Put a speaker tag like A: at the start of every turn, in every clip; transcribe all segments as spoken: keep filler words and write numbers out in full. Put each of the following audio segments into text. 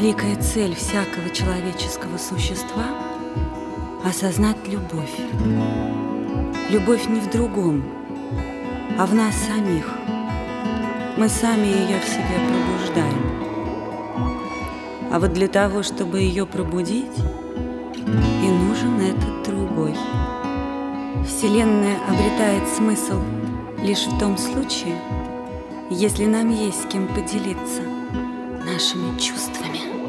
A: Великая цель всякого человеческого существа — осознать любовь. Любовь не в другом, а в нас самих. Мы сами ее в себе пробуждаем. А вот для того, чтобы ее пробудить, и нужен этот другой. Вселенная обретает смысл лишь в том случае, если нам есть с кем поделиться нашими чувствами.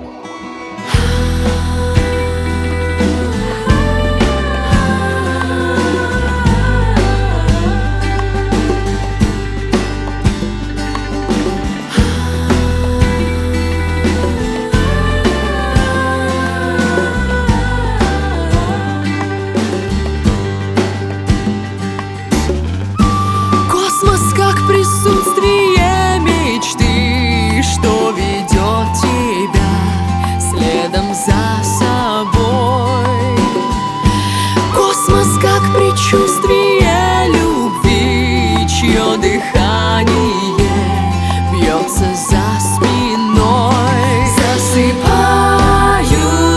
B: Присутствие мечты, что ведет тебя следом за собой. Космос как предчувствие любви, чье дыхание бьется за спиной. Засыпаю,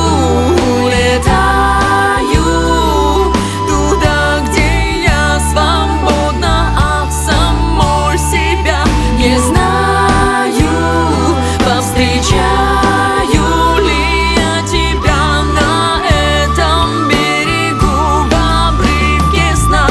B: летаю туда, где я свободна от самой себя. Не знаю, повстречаю ли я тебя на этом берегу в обрывке сна.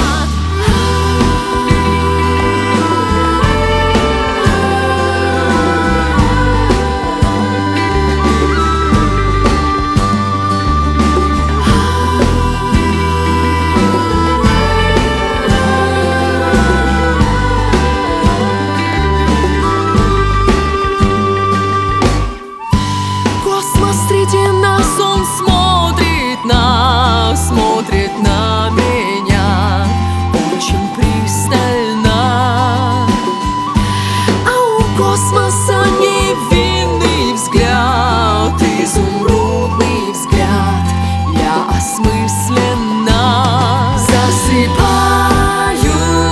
B: Среди нас он смотрит нас, смотрит на меня очень пристально. А у космоса невинный взгляд, изумрудный взгляд, я осмысленно засыпаю,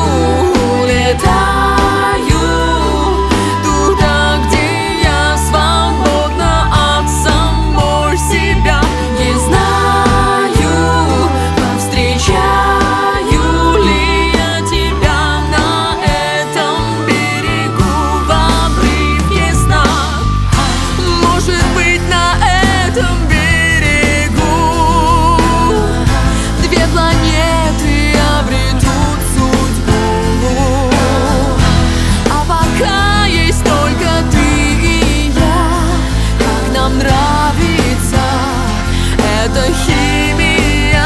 B: летаю туда, где я свободна от самой себя. Не знаю, повстречаю ли я тебя на этом берегу в обрывке сна. Может быть, на этом берегу две планеты обретут судьбу. А пока есть только ты и я, как нам нравится эта химия.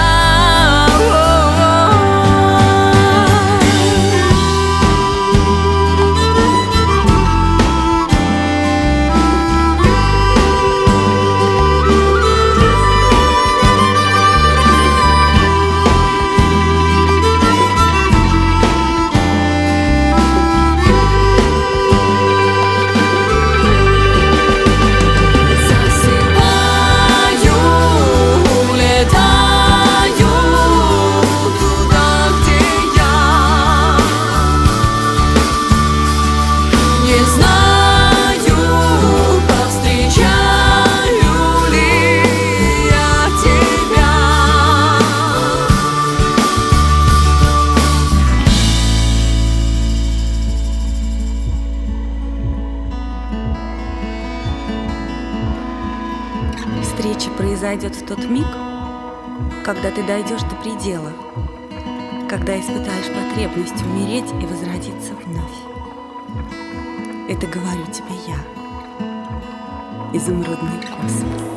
A: Встреча произойдет в тот миг, когда ты дойдешь до предела, когда испытаешь потребность умереть и возродиться вновь. Это говорю тебе я, изумрудный космос.